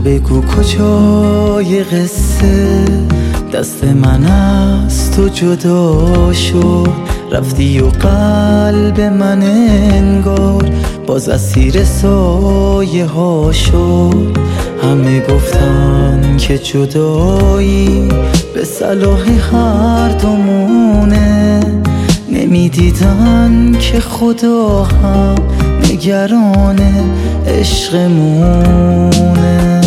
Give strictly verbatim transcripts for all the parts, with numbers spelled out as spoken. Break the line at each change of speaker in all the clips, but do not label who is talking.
بگو کجای قصه دست من از تو جدا شد، رفتی و قلب من انگار باز اسیر سایه ها شد. همه گفتن که جدایی به صلاح هر دومونه، نمیدیدن که خدا هم نگران عشقمونه.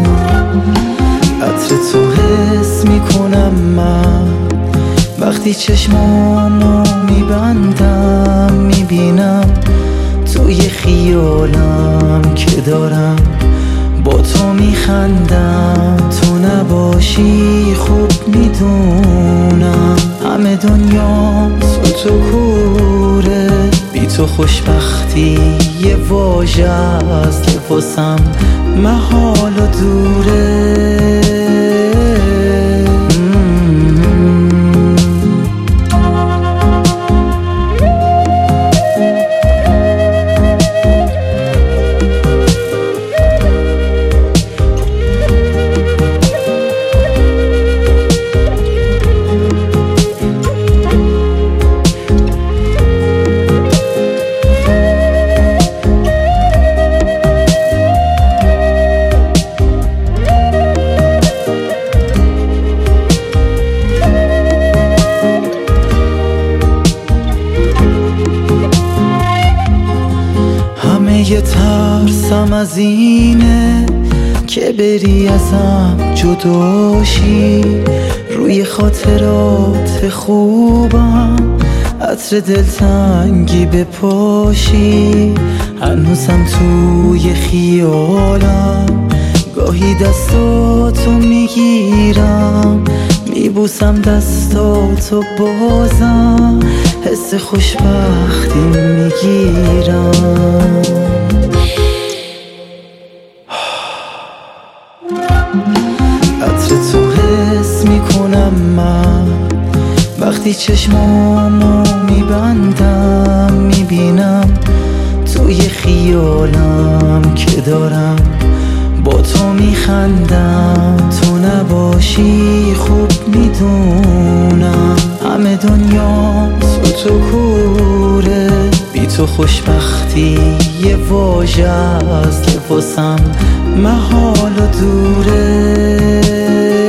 عطر تو حس میکنم من وقتی چشمامو میبندم، میبینم توی خیالم که دارم با تو میخندم. تو نباشی خوب میدونم همه دنیا تو تو کوره، بی تو خوشبختی یه واژه است که واسم محال و دوره. یه ترسم از اینه که بری ازم جداشی، روی خاطرات خوبم عطر دلتنگی بپاشی. هنوزم توی خیالم گاهی دستاتو میگیرم، میبوسم دستاتو بازم حس خوشبختی میگیرم. عطر تو حس میکنم من وقتی چشمامو میبندم، میبینم توی خیالم که دارم با تو میخندم. تو نباشی خوب میدونم همه دنیا تو تو کوره، بی تو خوشبختی یه واژه است که واسم محال و دوره.